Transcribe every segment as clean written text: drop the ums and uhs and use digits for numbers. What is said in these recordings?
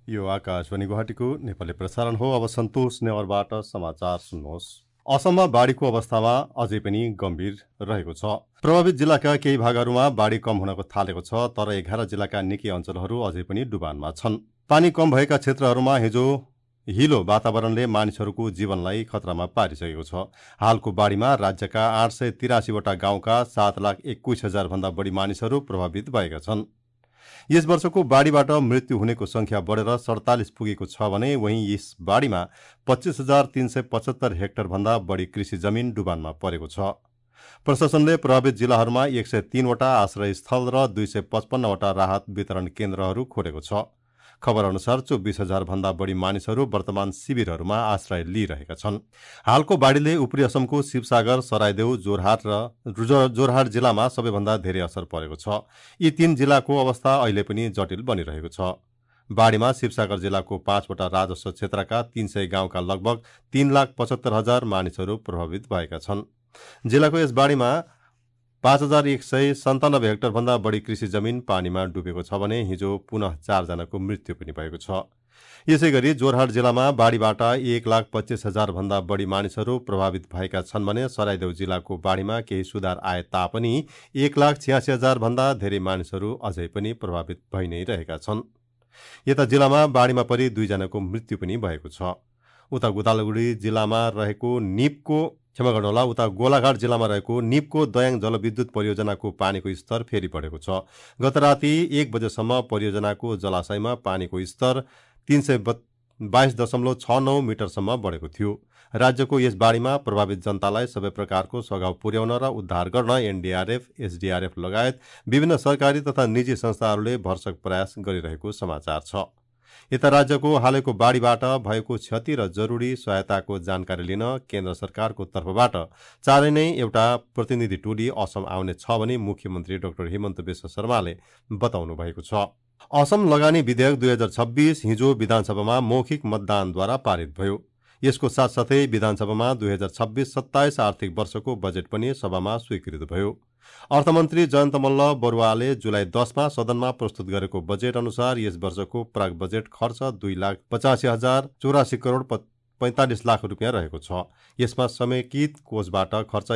यो आकाशवाणी गुवाहाटीको नेपाली प्रसारण हो। अब सन्तोष नेवारबाट समाचार सुन्नुहोस्। असममा बाढीको अवस्थामा अझै पनि गम्भीर रहेको छ। प्रभावित जिल्लाका केही भागहरूमा बाढी कम हुनको थालेको छ, तर 11 जिल्लाका निकै अञ्चलहरू अझै पनि डुबानमा छन्। पानी कम भएका क्षेत्रहरूमा हिलो वातावरणले मानिसहरूको जीवनलाई खतरामा पारिसकेको छ। हालको बाढीमा राज्यका 883 वटा गाउँका 7,21,000 भन्दा बढी मानिसहरू प्रभावित भएका छन्। यस वर्षको बाढीबाट मृत्यु हुनेको संख्या बढेर 47 पुगेको छ भने वहीं यस बाढीमा 25,375 हेक्टर भन्दा बढी कृषि जमिन डुबानमा परेको छ। प्रशासनले प्रभावित जिल्लाहरूमा 103 वटा आश्रय स्थल र 255 वटा राहत वितरण केन्द्रहरू खोलेको छ। खबर अनुसार 24,000 भन्दा बढी मानिसहरू वर्तमान शिविरहरूमा आश्रय लिइरहेका छन्। हालको बाढीले उपरी असमको शिवसागर, सराइदेउ, जोरहाट जिल्लामा सबैभन्दा धेरै असर परेको छ। यी 3 जिल्लाको अवस्था अहिले पनि जटिल बनिरहेको छ। बाढीमा शिवसागर जिल्लाको 5 वटा राजस्व क्षेत्रका 300 गाउँका लगभग 3,75,000 मानिसहरू प्रभावित भएका छन्। जिल्लाको यस बाढीमा 5,197 हेक्टर भन्दा बढी कृषि जमिन पानीमा डुबेको छ भने हिजो पुनः 4 जनाको मृत्यु पनि भएको छ। यसैगरी जोरहाट जिल्लामा बाढीबाट 1,25,000 भन्दा बढी मानिसहरू प्रभावित भएका छन् भने सराइदेउ जिल्लाको बाढीमा केही सुधार आए तापनि 1,86,000 भन्दा धेरै मानिसहरू अझै पनि प्रभावित भइ नै रहेका छन्। यता जिल्लामा बाढीमा परि 2 जनाको मृत्यु पनि भएको छ। उता गोलाघाट जिल्लामा रहेको निपको दयाङ जलविद्युत परियोजनाको पानीको स्तर फेरि बढेको छ। गत राति 1 बजेसम्म परियोजनाको जलाशयमा पानीको स्तर 322.69 मिटरसम्म बढेको थियो। राज्यको यस बाढीमा प्रभावित जनतालाई सबै प्रकारको सघाउ पुर्याउन र उद्धार गर्न एनडीआरएफ, एसडीआरएफ लगायत विभिन्न सरकारी तथा निजी संस्थाहरूले भरसक प्रयास गरिरहेको समाचार छ। यता राज्यको हालैको बाढीबाट भएको क्षति र जरुरी सहायताको जानकारी लिन केन्द्र सरकारको तर्फबाट चाँडै नै एउटा प्रतिनिधि टोली असम आउने छ भने मुख्यमन्त्री डाक्टर हिमन्त बिश्व शर्माले बताउनु भएको छ। असम लगानी विधेयक 2026 हिजो विधानसभामा मौखिक मतदानद्वारा पारित भयो। यसको साथसाथै विधानसभामा 2026-27 आर्थिक वर्षको बजेट पनि सभामा स्वीकृत भयो। अर्थमन्त्री जयन्त मल्ल बरुवाले जुलाई 10 मा सदनमा प्रस्तुत गरेको बजेट अनुसार यस वर्षको प्राक बजेट खर्च 2,85,084 करोड 45 लाख रुपियाँ रहेको छ। यसमा समेकित कोषबाट खर्च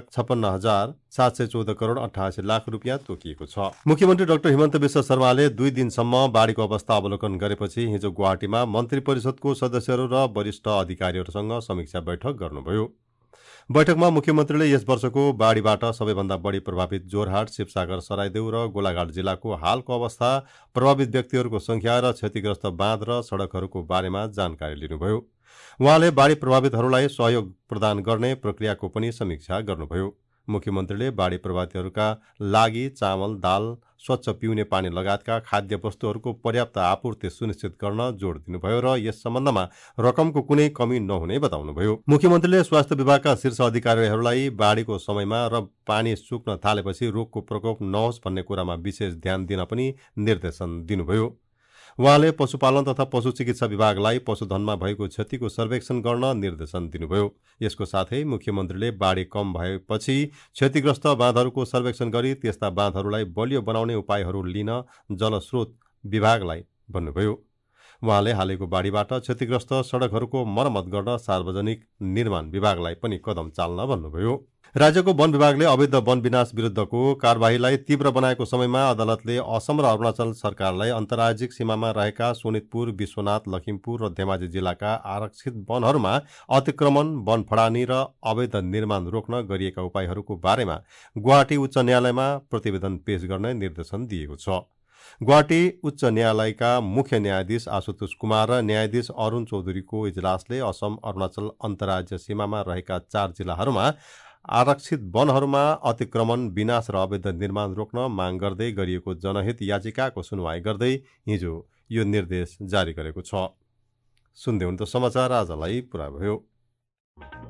1,56,714 करोड 88 लाख रुपियाँ तोकिएको छ। मुख्यमन्त्री डाक्टर हिमन्त बिश्व शर्माले 2 दिनसम्म बाढीको अवस्था अवलोकन गरेपछि हिजो गुवाहाटीमा मन्त्री परिषदको सदस्यहरू र वरिष्ठ अधिकारीहरूसँग समीक्षा बैठक गर्नुभयो। बैठकमा मुख्यमन्त्रीले यस वर्षको बाढीबाट सबैभन्दा बढी प्रभावित जोरहाट, शिवसागर, सराइदेउ र गोलाघाट जिल्लाको हालको अवस्था, प्रभावित व्यक्तिहरूको संख्या र क्षतिग्रस्त बाँध र सड़कहरूको बारेमा जानकारी लिनुभयो। उहाँले बाढी प्रभावितहरूलाई सहयोग प्रदान गर्ने प्रक्रियाको पनि समीक्षा गर्नुभयो। मुख्यमन्त्रीले बाढी प्रभावितहरूका लागि चामल, दाल, स्वच्छ पिउने पानी लगायतका खाद्य वस्तुहरूको पर्याप्त आपूर्ति सुनिश्चित गर्न जोड दिनुभयो र यस सम्बन्धमा रकमको कुनै कमी नहुने बताउनुभयो। मुख्यमन्त्रीले स्वास्थ्य विभागका शीर्ष अधिकारीहरूलाई बाढीको समयमा र पानी सुक्न थालेपछि रोगको प्रकोप नहोस् भन्ने कुरामा विशेष ध्यान दिन पनि निर्देशन दिनुभयो। उहाँले पशुपालन तथा पशु चिकित्सा विभागलाई पशुधनमा भएको क्षतिको सर्वेक्षण गर्न निर्देशन दिनुभयो। यसको साथै मुख्यमन्त्रीले बाढी कम भएपछि क्षतिग्रस्त बाँधहरूको सर्वेक्षण गरी त्यस्ता बाँधहरूलाई बलियो बनाउने उपायहरू लिन जलस्रोत विभागलाई भन्नुभयो। उहाँले हालैको बाढीबाट क्षतिग्रस्त सड़कहरूको मर्मत गर्न सार्वजनिक निर्माण विभागलाई पनि कदम चाल्न भन्नुभयो। राज्यको वन विभागले अवैध वन विनाश विरुद्धको कार्यवाहीलाई तीव्र बनाएको समयमा अदालतले असम र अरुणाचल सरकारलाई अन्तर्राज्यिक सीमामा रहेका शोणितपुर, विश्वनाथ, लखिमपुर र धेमाजी जिल्लाका आरक्षित वनहरूमा अतिक्रमण, वन फडानी र अवैध निर्माण रोक्न गरिएका उपायहरूको बारेमा गुवाहाटी उच्च न्यायालयमा प्रतिवेदन पेश गर्ने निर्देशन दिएको छ। गुवाहाटी उच्च न्यायालयका मुख्य न्यायाधीश आशुतोष कुमार र न्यायाधीश अरुण चौधरीको इजलासले असम अरुणाचल अन्तर्राज्य सीमामा रहेका 4 जिल्लाहरूमा आरक्षित वनहरूमा अतिक्रमण, विनाश र अवैध निर्माण रोक्न माग गर्दै गरिएको जनहित याचिकाको सुनवाई गर्दै हिजो यो निर्देश जारी गरेको छ। सुन्दै हुनुहुन्छ समाचार, आजलाई पुरा भयो।